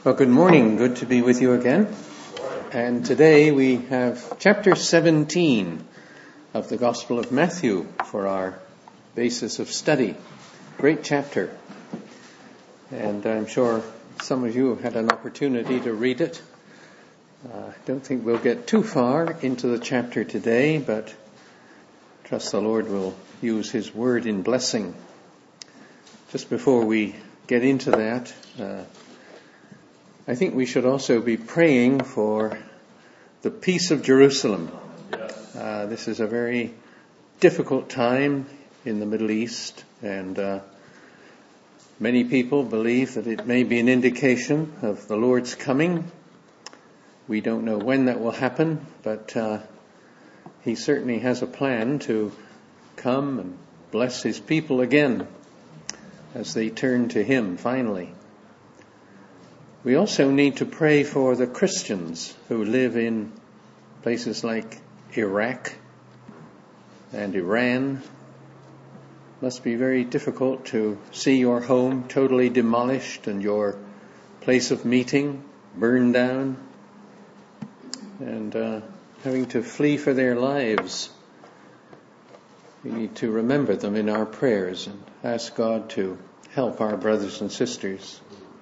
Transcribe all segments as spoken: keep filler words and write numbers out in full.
Well, good morning. Good to be with you again. And today we have chapter seventeen of the Gospel of Matthew for our basis of study. Great chapter. And I'm sure some of you have had an opportunity to read it. I uh, don't think we'll get too far into the chapter today, but trust the Lord will use His word in blessing. Just before we get into that, uh, I think we should also be praying for the peace of Jerusalem. Uh, this is a very difficult time in the Middle East, and uh, many people believe that it may be an indication of the Lord's coming. We don't know when that will happen, but uh, He certainly has a plan to come and bless His people again as they turn to Him finally. We also need to pray for the Christians who live in places like Iraq and Iran. It must be very difficult to see your home totally demolished and your place of meeting burned down and uh, having to flee for their lives. We need to remember them in our prayers and ask God to help our brothers and sisters.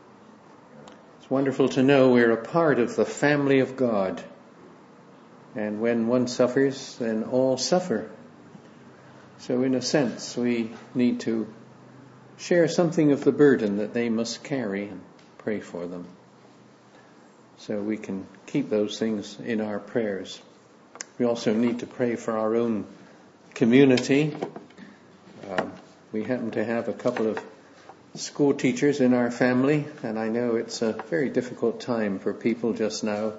It's wonderful to know we're a part of the family of God. And when one suffers, then all suffer. So in a sense, we need to share something of the burden that they must carry and pray for them. So we can keep those things in our prayers. We also need to pray for our own community. Uh, we happen to have a couple of school teachers in our family, and I know it's a very difficult time for people just now.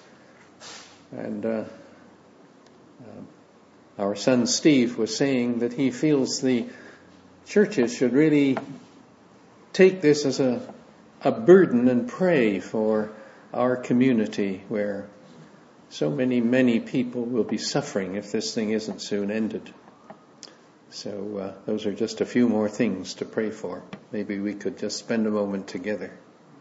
And uh, uh, our son Steve was saying that he feels the churches should really take this as a, a burden and pray for our community where so many, many people will be suffering if this thing isn't soon ended. So uh, those are just a few more things to pray for. Maybe we could just spend a moment together.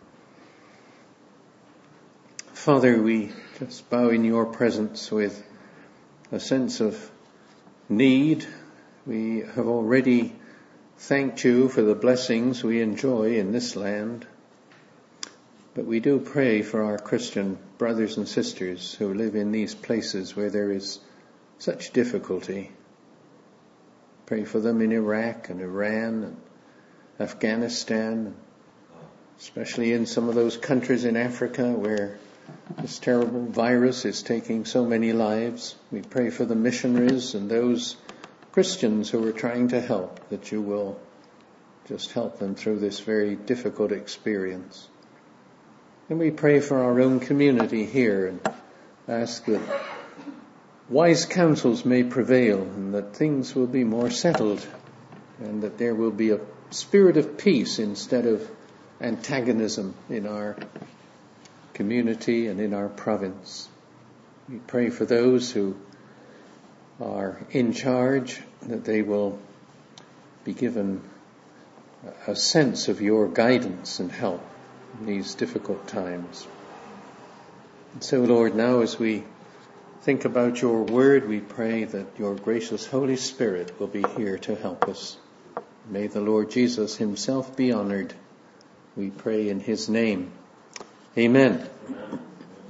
Father, we just bow in your presence with a sense of need. We have already thanked you for the blessings we enjoy in this land. But we do pray for our Christian brothers and sisters who live in these places where there is such difficulty. Pray for them in Iraq and Iran and Afghanistan, especially in some of those countries in Africa where this terrible virus is taking so many lives. We pray for the missionaries and those Christians who are trying to help, that you will just help them through this very difficult experience. And we pray for our own community here and ask that wise counsels may prevail and that things will be more settled and that there will be a spirit of peace instead of antagonism in our community and in our province. We pray for those who are in charge, that they will be given a sense of your guidance and help in these difficult times. And so, Lord, now as we think about your word, we pray that your gracious Holy Spirit will be here to help us. May the Lord Jesus himself be honored. We pray in his name. Amen. Amen.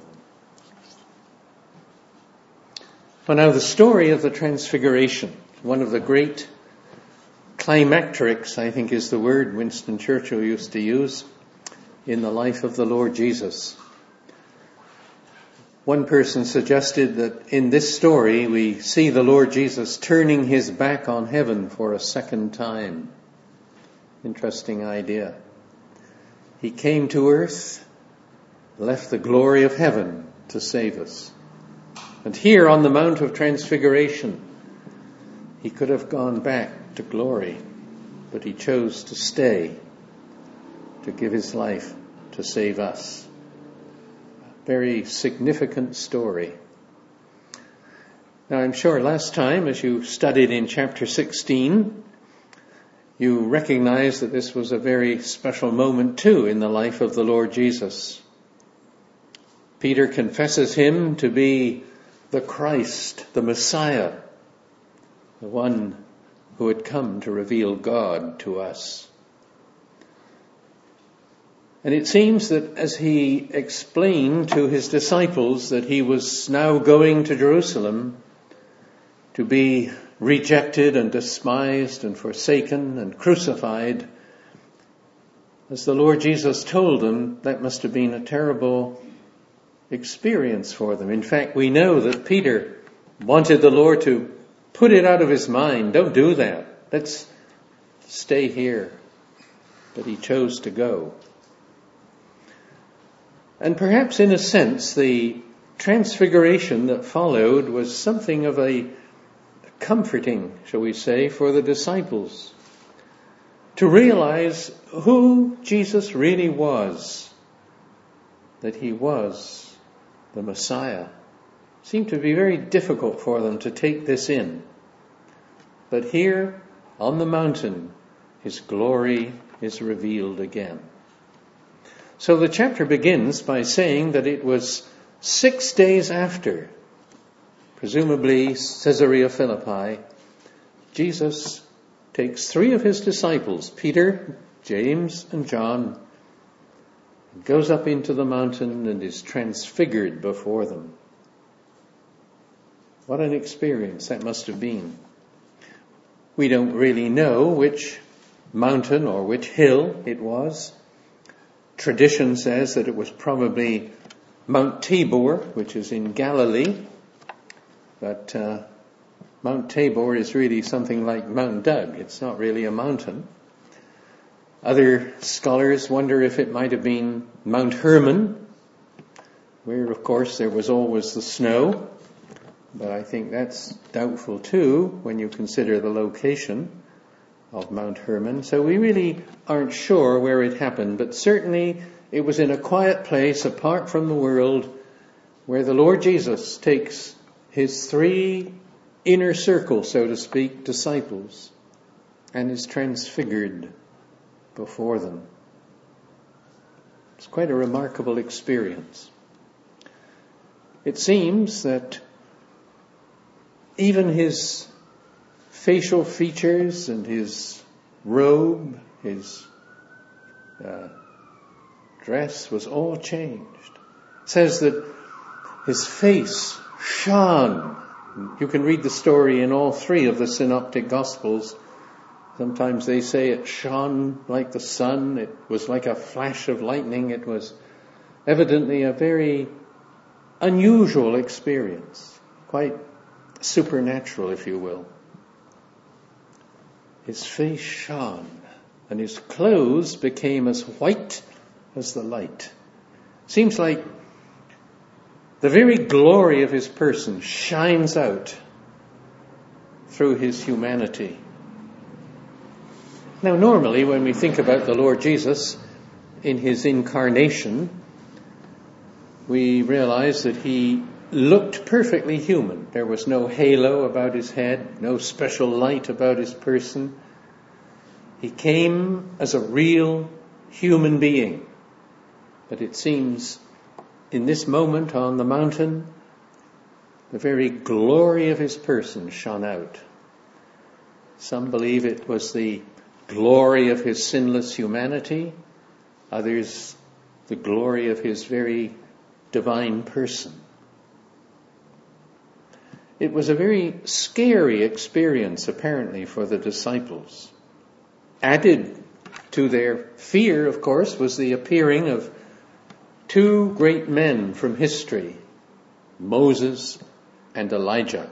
Well, now the story of the Transfiguration, one of the great climacterics, I think is the word Winston Churchill used to use, in the life of the Lord Jesus. One person suggested that in this story we see the Lord Jesus turning his back on heaven for a second time. Interesting idea. He came to earth, left the glory of heaven to save us. And here on the Mount of Transfiguration, he could have gone back to glory, but he chose to stay, to give his life to save us. Very significant story. Now, I'm sure last time, as you studied in chapter sixteen, you recognize that this was a very special moment too in the life of the Lord Jesus. Peter confesses him to be the Christ, the Messiah, the one who had come to reveal God to us. And it seems that as he explained to his disciples that he was now going to Jerusalem to be rejected and despised and forsaken and crucified, as the Lord Jesus told them, that must have been a terrible experience for them. In fact, we know that Peter wanted the Lord to put it out of his mind. Don't do that. Let's stay here. But he chose to go. And perhaps in a sense, the transfiguration that followed was something of a comforting, shall we say, for the disciples. To realize who Jesus really was. That he was the Messiah. It seemed to be very difficult for them to take this in. But here on the mountain, his glory is revealed again. So the chapter begins by saying that it was six days after, presumably Caesarea Philippi, Jesus takes three of his disciples, Peter, James, and John, and goes up into the mountain and is transfigured before them. What an experience that must have been. We don't really know which mountain or which hill it was. Tradition says that it was probably Mount Tabor, which is in Galilee. But uh, Mount Tabor is really something like Mount Doug. It's not really a mountain. Other scholars wonder if it might have been Mount Hermon, where, of course, there was always the snow. But I think that's doubtful too when you consider the location of Mount Hermon. So we really aren't sure where it happened, but certainly it was in a quiet place apart from the world where the Lord Jesus takes his three inner circle, so to speak, disciples and is transfigured before them. It's quite a remarkable experience. It seems that even his facial features and his robe, his uh, dress was all changed. It says that his face shone. You can read the story in all three of the synoptic gospels. Sometimes they say it shone like the sun. It was like a flash of lightning. It was evidently a very unusual experience, quite supernatural, if you will. His face shone, and his clothes became as white as the light. Seems like the very glory of his person shines out through his humanity. Now, normally when we think about the Lord Jesus in his incarnation, we realize that he looked perfectly human. There was no halo about his head, no special light about his person. He came as a real human being. But it seems in this moment on the mountain, the very glory of his person shone out. Some believe it was the glory of his sinless humanity. Others, the glory of his very divine person. It was a very scary experience, apparently, for the disciples. Added to their fear, of course, was the appearing of two great men from history, Moses and Elijah.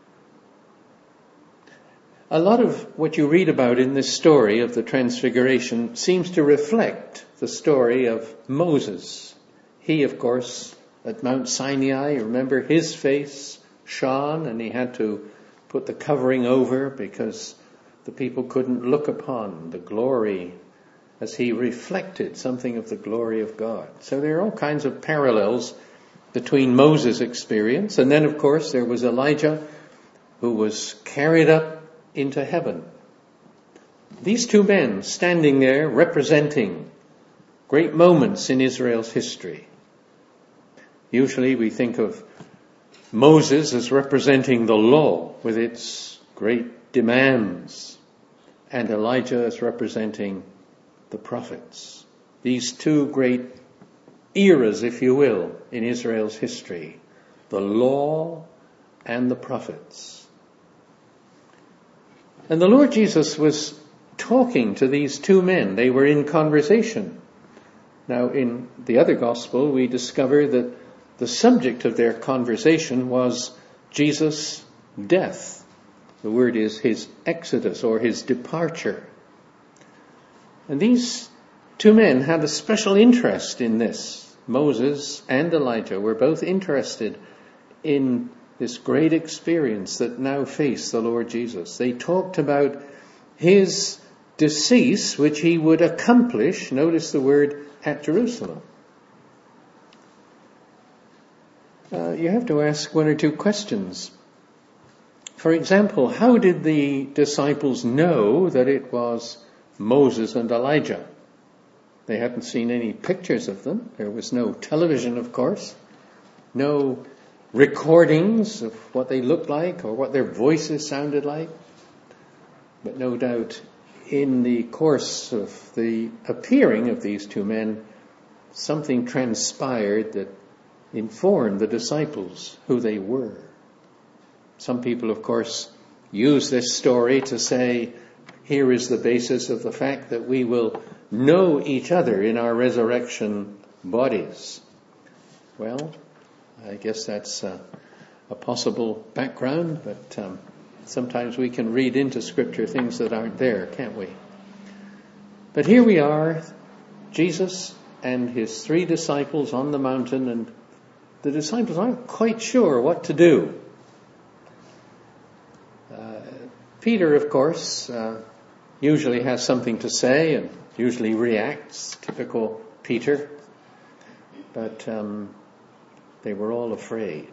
A lot of what you read about in this story of the Transfiguration seems to reflect the story of Moses. He, of course, at Mount Sinai, remember, his face shone and he had to put the covering over because the people couldn't look upon the glory as he reflected something of the glory of God. So there are all kinds of parallels between Moses' experience, and then, of course, there was Elijah, who was carried up into heaven. these two men standing there representing great moments in Israel's history. Usually we think of Moses as representing the law with its great demands, and Elijah as representing the prophets. These two great eras, if you will, in Israel's history, the law and the prophets. And the Lord Jesus was talking to these two men. They were in conversation. Now, in the other gospel, we discover that the subject of their conversation was Jesus' death. The word is his exodus or his departure. And these two men had a special interest in this. Moses and Elijah were both interested in this great experience that now faced the Lord Jesus. They talked about his decease, which he would accomplish, notice the word, at Jerusalem. Uh, you have to ask one or two questions. For example, how did the disciples know that it was Moses and Elijah? They hadn't seen any pictures of them. There was no television, of course. No recordings of what they looked like or what their voices sounded like. But no doubt in the course of the appearing of these two men, something transpired that informed the disciples who they were. Some people, of course, use this story to say, here is the basis of the fact that we will know each other in our resurrection bodies. Well, I guess that's uh, a possible background, but um, sometimes we can read into Scripture things that aren't there, can't we? But here we are, Jesus and his three disciples on the mountain, and the disciples aren't quite sure what to do. Uh, Peter, of course, uh, usually has something to say and usually reacts, typical Peter. But um, they were all afraid.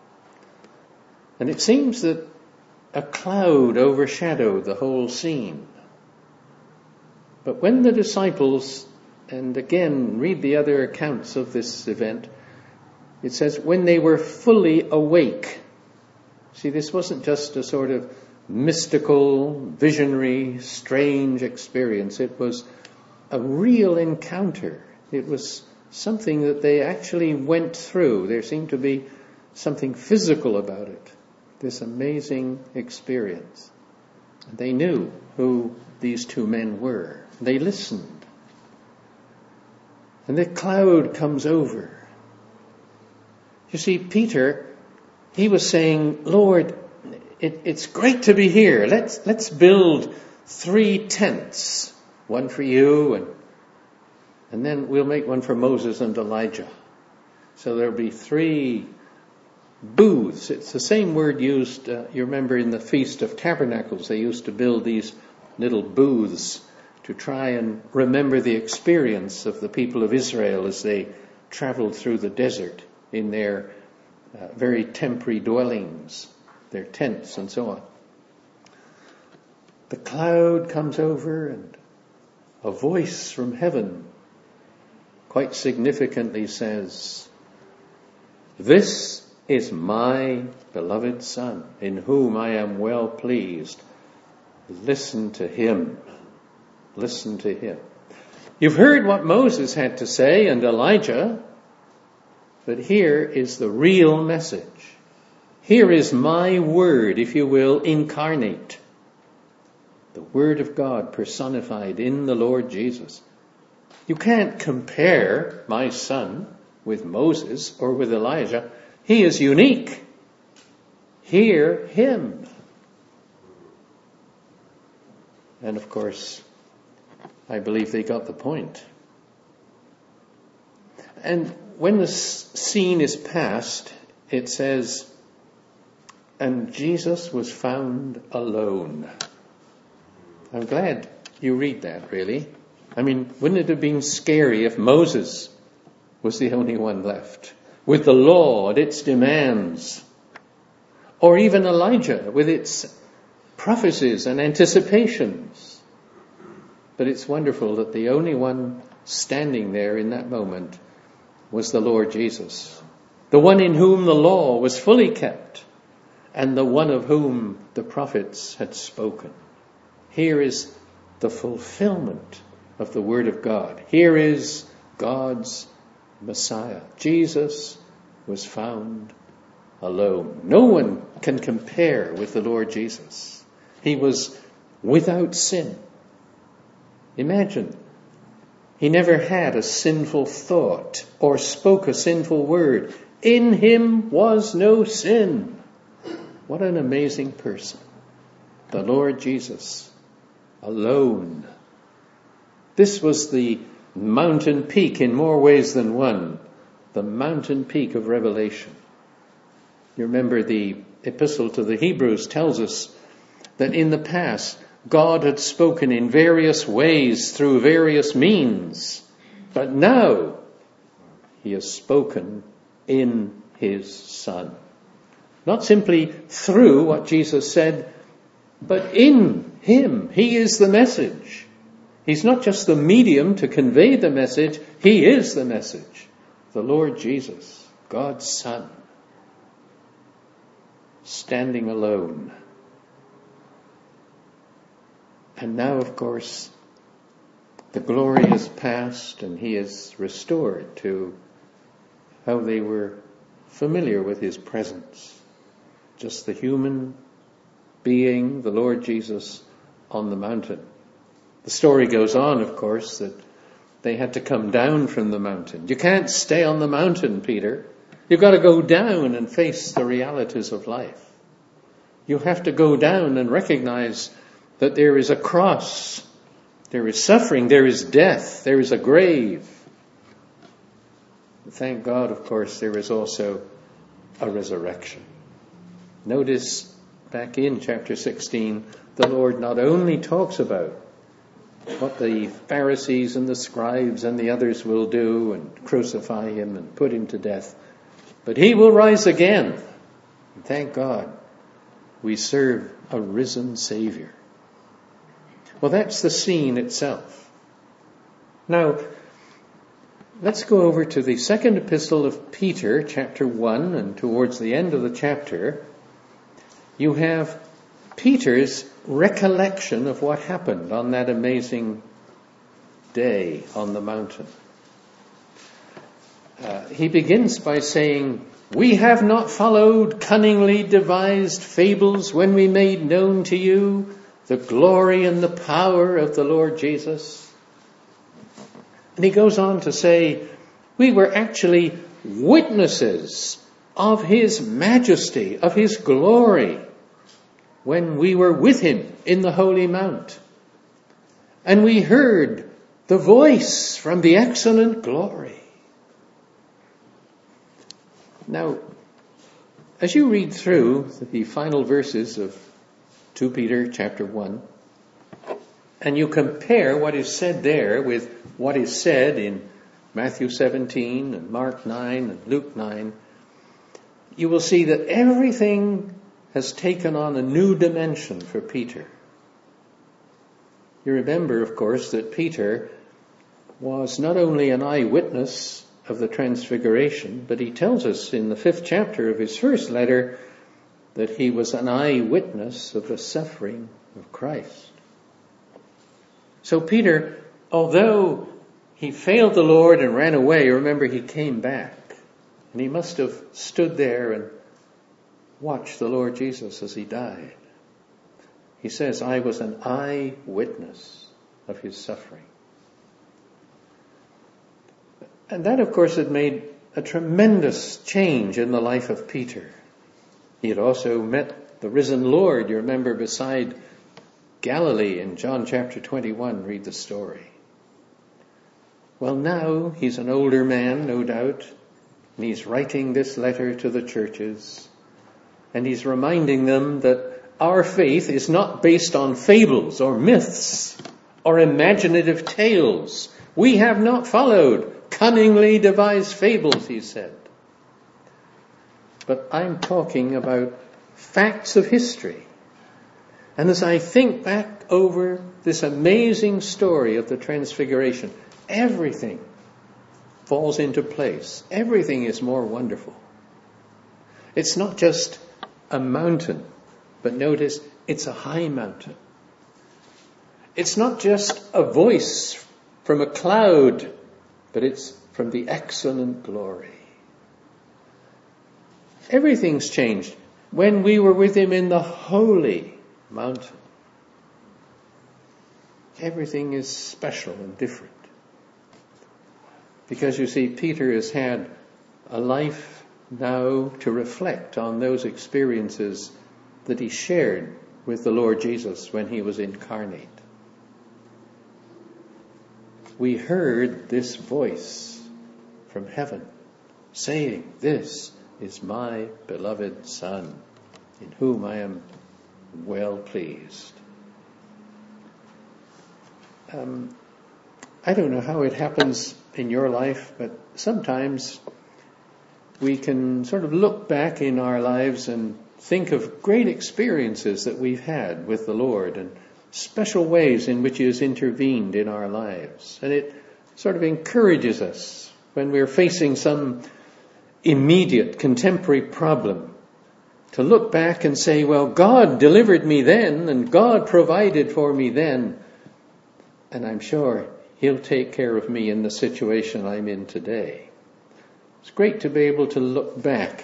And it seems that a cloud overshadowed the whole scene. But when the disciples, and again, read the other accounts of this event, it says, when they were fully awake. See, this wasn't just a sort of mystical, visionary, strange experience. It was a real encounter. It was something that they actually went through. There seemed to be something physical about it, this amazing experience. They knew who these two men were. They listened. And the cloud comes over. You see, Peter, he was saying, Lord, it, it's great to be here. Let's, let's build three tents. One for you, and, and then we'll make one for Moses and Elijah. So there'll be three booths. It's the same word used, uh, you remember in the Feast of Tabernacles, they used to build these little booths to try and remember the experience of the people of Israel as they traveled through the desert in their uh, very temporary dwellings, their tents and so on. The cloud comes over and a voice from heaven quite significantly says, "This is my beloved Son, in whom I am well pleased. Listen to him." Listen to him. You've heard what Moses had to say and Elijah, but here is the real message. Here is my word, if you will, incarnate. The Word of God personified in the Lord Jesus. You can't compare my Son with Moses or with Elijah. He is unique. Hear him. And of course, I believe they got the point. And when the scene is past, it says, and Jesus was found alone. I'm glad you read that, really. I mean, wouldn't it have been scary if Moses was the only one left, with the law and its demands? Or even Elijah with its prophecies and anticipations? But it's wonderful that the only one standing there in that moment was the Lord Jesus, the one in whom the law was fully kept, and the one of whom the prophets had spoken. Here is the fulfillment of the Word of God. Here is God's Messiah. Jesus was found alone. No one can compare with the Lord Jesus. He was without sin. Imagine, he never had a sinful thought or spoke a sinful word. In him was no sin. What an amazing person. The Lord Jesus, alone. This was the mountain peak in more ways than one. The mountain peak of Revelation. You remember the epistle to the Hebrews tells us that in the past, God had spoken in various ways through various means. But now, he has spoken in his Son. Not simply through what Jesus said, but in him. He is the message. He's not just the medium to convey the message. He is the message. The Lord Jesus, God's Son, standing alone. And now, of course, the glory is past and he is restored to how they were familiar with his presence. Just the human being, the Lord Jesus, on the mountain. The story goes on, of course, that they had to come down from the mountain. You can't stay on the mountain, Peter. You've got to go down and face the realities of life. You have to go down and recognize that there is a cross, there is suffering, there is death, there is a grave. Thank God, of course, there is also a resurrection. Notice back in chapter sixteen, the Lord not only talks about what the Pharisees and the scribes and the others will do and crucify him and put him to death, but he will rise again. And thank God, we serve a risen Savior. Well, that's the scene itself. Now, let's go over to the second epistle of Peter, chapter one, and towards the end of the chapter, you have Peter's recollection of what happened on that amazing day on the mountain. Uh, he begins by saying, "We have not followed cunningly devised fables when we made known to you the glory and the power of the Lord Jesus." And he goes on to say, we were actually witnesses of his majesty, of his glory, when we were with him in the holy mount. And we heard the voice from the excellent glory. Now, as you read through the final verses of Second Peter chapter one, and you compare what is said there with what is said in Matthew seventeen and Mark nine and Luke nine, you will see that everything has taken on a new dimension for Peter. You remember, of course, that Peter was not only an eyewitness of the Transfiguration, but he tells us in the fifth chapter of his first letter that he was an eyewitness of the suffering of Christ. So Peter, although he failed the Lord and ran away, remember he came back. And he must have stood there and watched the Lord Jesus as he died. He says, I was an eyewitness of his suffering. And that, of course, had made a tremendous change in the life of Peter. He had also met the risen Lord, you remember, beside Galilee in John chapter twenty-one. Read the story. Well, now he's an older man, no doubt, and he's writing this letter to the churches, and he's reminding them that our faith is not based on fables or myths or imaginative tales. We have not followed cunningly devised fables, he said. But I'm talking about facts of history. And as I think back over this amazing story of the Transfiguration, everything falls into place. Everything is more wonderful. It's not just a mountain, but notice it's a high mountain. It's not just a voice from a cloud, but it's from the excellent glory. Everything's changed when we were with him in the holy mountain. Everything is special and different. Because you see, Peter has had a life now to reflect on those experiences that he shared with the Lord Jesus when he was incarnate. We heard this voice from heaven saying, "This is my beloved Son, in whom I am well pleased." Um, I don't know how it happens in your life, but sometimes we can sort of look back in our lives and think of great experiences that we've had with the Lord and special ways in which he has intervened in our lives. And it sort of encourages us when we're facing some immediate contemporary problem to look back and say, well, God delivered me then and God provided for me then, and I'm sure he'll take care of me in the situation I'm in today. It's great to be able to look back.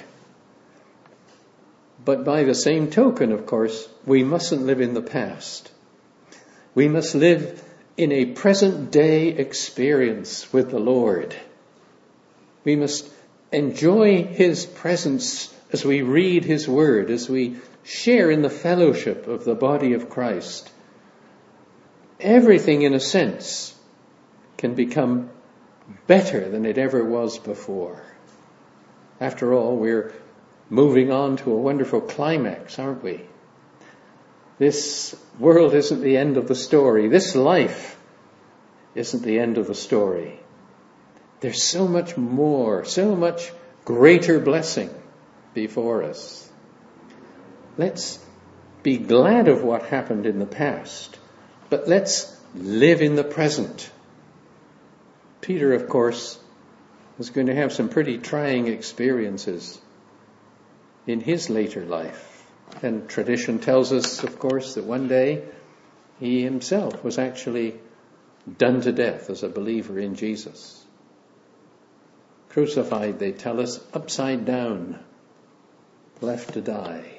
But by the same token, of course, we mustn't live in the past. We must live in a present day experience with the Lord. We must enjoy his presence as we read his word, as we share in the fellowship of the body of Christ. Everything, in a sense, can become better than it ever was before. After all, we're moving on to a wonderful climax, aren't we? This world isn't the end of the story. This life isn't the end of the story. There's so much more, so much greater blessing before us. Let's be glad of what happened in the past, but let's live in the present. Peter, of course, was going to have some pretty trying experiences in his later life. And tradition tells us, of course, that one day he himself was actually done to death as a believer in Jesus. Crucified, they tell us, upside down, left to die.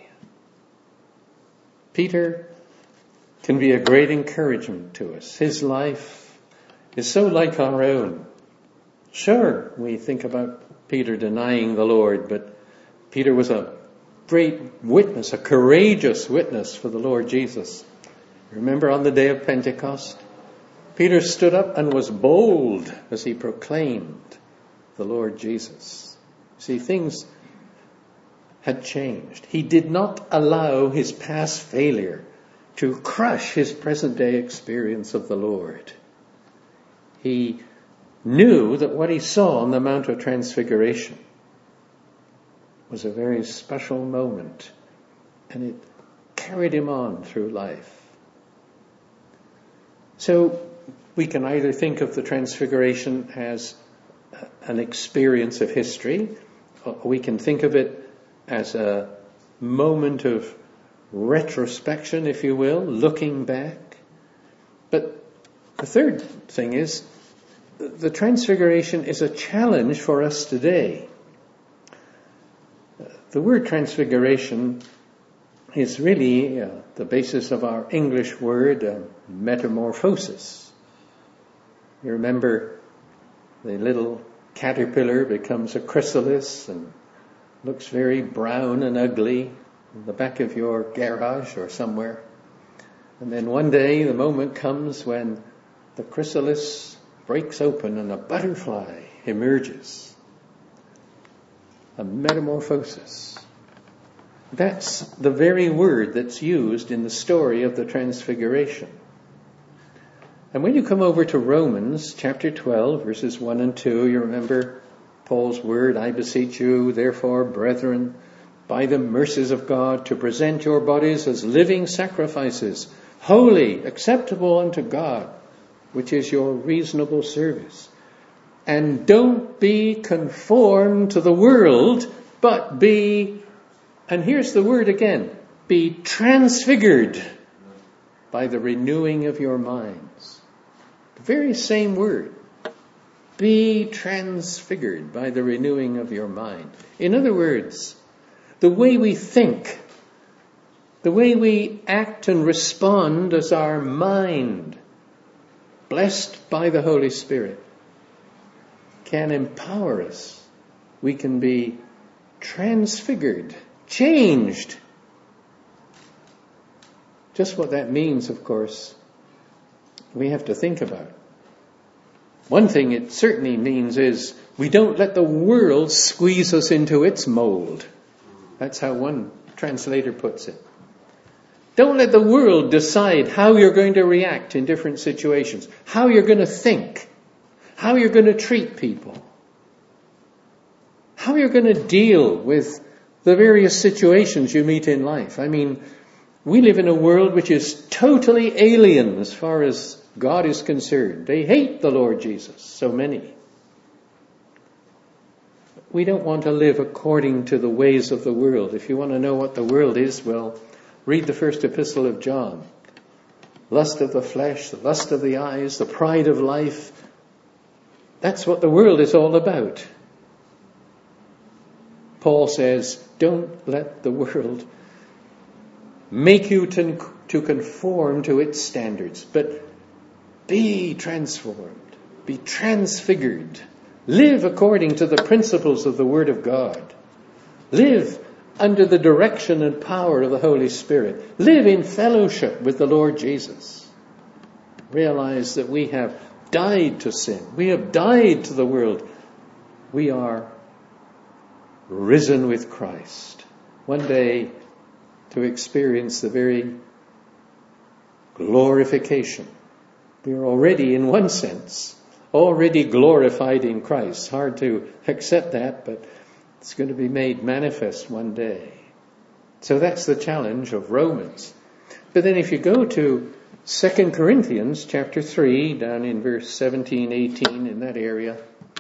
Peter can be a great encouragement to us. His life is so like our own. Sure, we think about Peter denying the Lord, but Peter was a great witness, a courageous witness for the Lord Jesus. Remember on the day of Pentecost? Peter stood up and was bold as he proclaimed the Lord Jesus. See, things had changed. He did not allow his past failure to crush his present day experience of the Lord. He knew that what he saw on the Mount of Transfiguration was a very special moment, and it carried him on through life. So we can either think of the Transfiguration as an experience of history, or we can think of it as a moment of retrospection, if you will, looking back. But the third thing is, the Transfiguration is a challenge for us today. The word transfiguration is really uh, the basis of our English word uh, metamorphosis. You remember the little caterpillar becomes a chrysalis and looks very brown and ugly in the back of your garage or somewhere. And then one day the moment comes when the chrysalis breaks open and a butterfly emerges. A metamorphosis. That's the very word that's used in the story of the Transfiguration. And when you come over to Romans chapter twelve, verses one and two, you remember Paul's word, "I beseech you, therefore, brethren, by the mercies of God, to present your bodies as living sacrifices, holy, acceptable unto God, which is your reasonable service. And don't be conformed to the world, but be, and here's the word again, be transfigured by the renewing of your minds. The very same word. Be transfigured by the renewing of your mind. In other words, the way we think, the way we act and respond as our mind, blessed by the Holy Spirit, can empower us. We can be transfigured, changed. Just what that means, of course, we have to think about. One thing it certainly means is we don't let the world squeeze us into its mold. That's how one translator puts it. Don't let the world decide how you're going to react in different situations, how you're going to think, how you're going to treat people, how you're going to deal with the various situations you meet in life. I mean, we live in a world which is totally alien as far as God is concerned. They hate the Lord Jesus, so many. We don't want to live according to the ways of the world. If you want to know what the world is, well, read the first epistle of John. Lust of the flesh, the lust of the eyes, the pride of life. That's what the world is all about. Paul says, don't let the world make you to, to conform to its standards, but be transformed, be transfigured. Live according to the principles of the Word of God. Live under the direction and power of the Holy Spirit. Live in fellowship with the Lord Jesus. Realize that we have died to sin. We have died to the world. We are risen with Christ. One day to experience the very glorification. We are already, in one sense, already glorified in Christ. Hard to accept that, but it's going to be made manifest one day. So that's the challenge of Romans. But then if you go to Second Corinthians chapter three, down in verse seventeen, eighteen, in that area,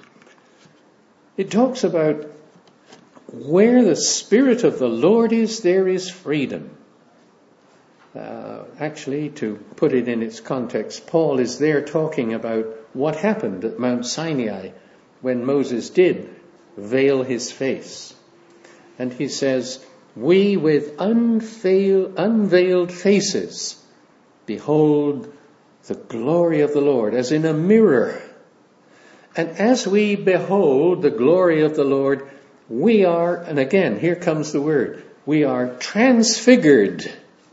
it talks about where the Spirit of the Lord is, there is freedom. Uh, actually, to put it in its context, Paul is there talking about what happened at Mount Sinai when Moses did veil his face. And he says, we with unveil, unveiled faces behold the glory of the Lord as in a mirror. And as we behold the glory of the Lord, we are, and again, here comes the word, we are transfigured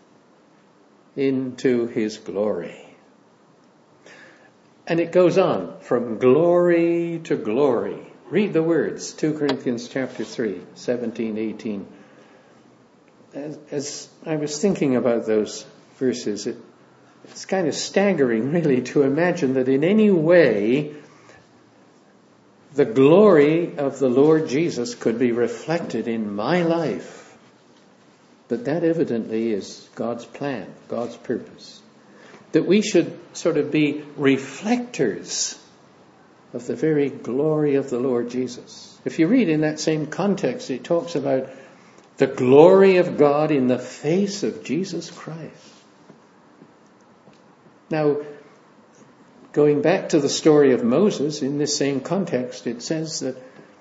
into his glory. And it goes on from glory to glory. Read the words, Second Corinthians chapter three, seventeen, eighteen. As, as I was thinking about those verses, it, it's kind of staggering really to imagine that in any way the glory of the Lord Jesus could be reflected in my life. But that evidently is God's plan, God's purpose. That we should sort of be reflectors of the very glory of the Lord Jesus. If you read in that same context, it talks about the glory of God in the face of Jesus Christ. Now, going back to the story of Moses, in this same context, it says that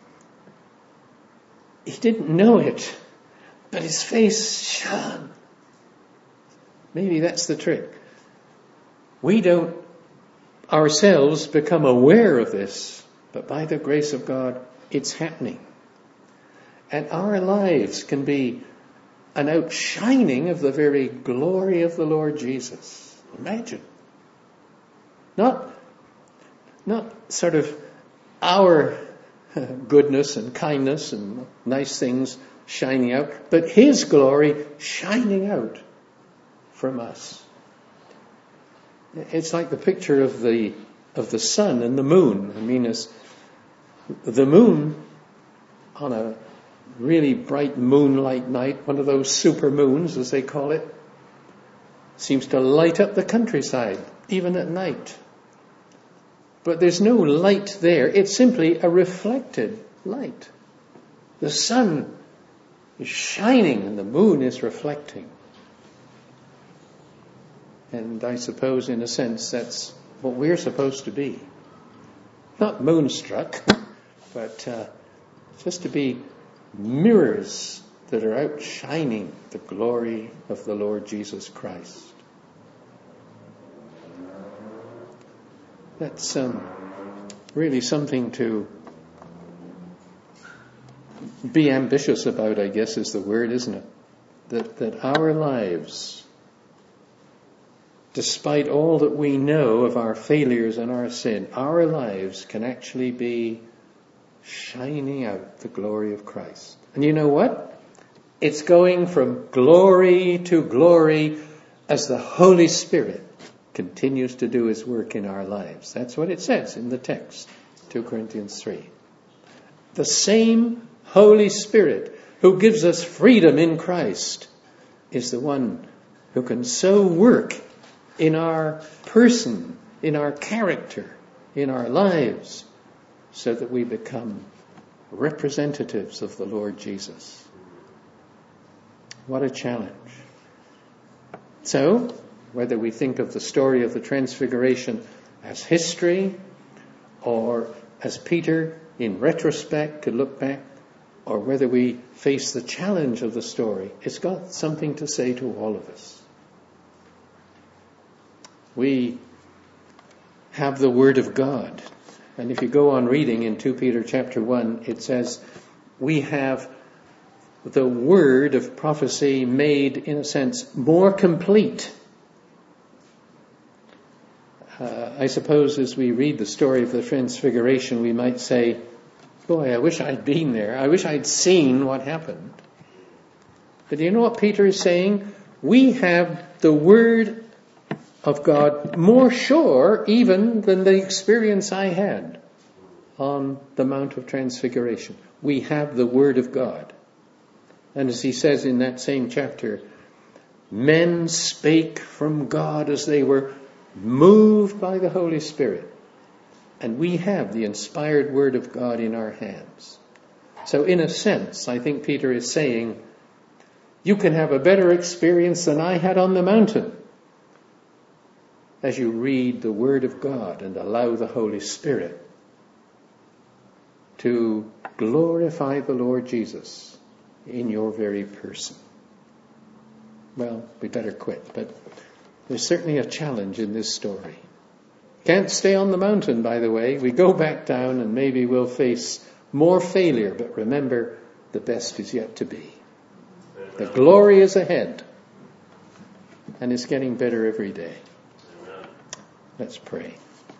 he didn't know it, but his face shone. Maybe that's the trick. We don't ourselves become aware of this, but by the grace of God, it's happening. And our lives can be an outshining of the very glory of the Lord Jesus. Imagine. Not, not sort of our goodness and kindness and nice things shining out, but his glory shining out from us. It's like the picture of the of the sun and the moon. I mean, as the moon on a really bright moonlight night, one of those super moons as they call it, seems to light up the countryside, even at night. But there's no light there. It's simply a reflected light. The sun is shining and the moon is reflecting. And I suppose, in a sense, that's what we're supposed to be. Not moonstruck, but uh, just to be mirrors that are outshining the glory of the Lord Jesus Christ. That's um, really something to be ambitious about, I guess is the word, isn't it? That, that our lives, despite all that we know of our failures and our sin, our lives can actually be shining out the glory of Christ. And you know what? It's going from glory to glory as the Holy Spirit continues to do His work in our lives. That's what it says in the text, two Corinthians three. The same Holy Spirit who gives us freedom in Christ is the one who can so work in our person, in our character, in our lives, so that we become representatives of the Lord Jesus. What a challenge. So, whether we think of the story of the Transfiguration as history, or as Peter in retrospect could look back, or whether we face the challenge of the story, it's got something to say to all of us. We have the Word of God. And if you go on reading in Second Peter chapter one, it says, we have the word of prophecy made, in a sense, more complete. Uh, I suppose as we read the story of the Transfiguration, we might say, boy, I wish I'd been there. I wish I'd seen what happened. But do you know what Peter is saying? We have the word of God more sure even than the experience I had on the Mount of Transfiguration. We have the word of God. And as he says in that same chapter, men spake from God as they were moved by the Holy Spirit. And we have the inspired word of God in our hands. So in a sense, I think Peter is saying, you can have a better experience than I had on the mountain as you read the Word of God and allow the Holy Spirit to glorify the Lord Jesus in your very person. Well, we better quit, but there's certainly a challenge in this story. Can't stay on the mountain, by the way. We go back down and maybe we'll face more failure, but remember, the best is yet to be. The glory is ahead, and it's getting better every day. Let's pray.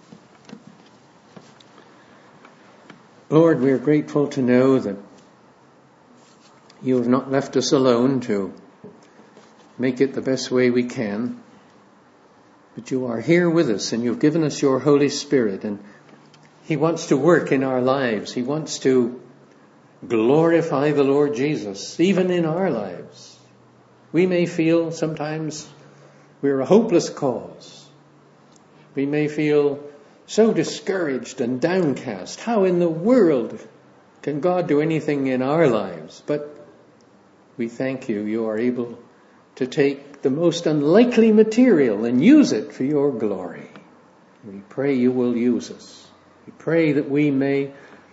Lord, we are grateful to know that you have not left us alone to make it the best way we can, but you are here with us and you've given us your Holy Spirit, and He wants to work in our lives. He wants to glorify the Lord Jesus, even in our lives. We may feel sometimes we're a hopeless cause. We may feel so discouraged and downcast. How in the world can God do anything in our lives? But we thank you, you are able to take the most unlikely material and use it for your glory. We pray you will use us. We pray that we may,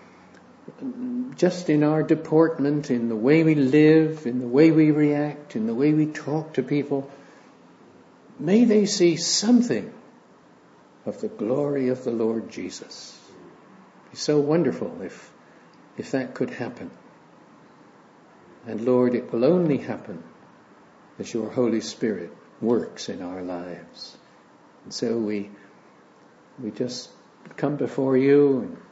just in our deportment, in the way we live, in the way we react, in the way we talk to people, may they see something of the glory of the Lord Jesus. It'd be so wonderful if, if that could happen. And Lord, it will only happen as your Holy Spirit works in our lives. And so we we just come before you in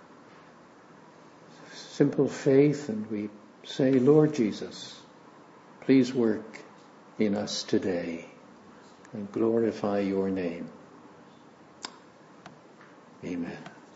simple faith, and we say, Lord Jesus, please work in us today and glorify your name. Amen.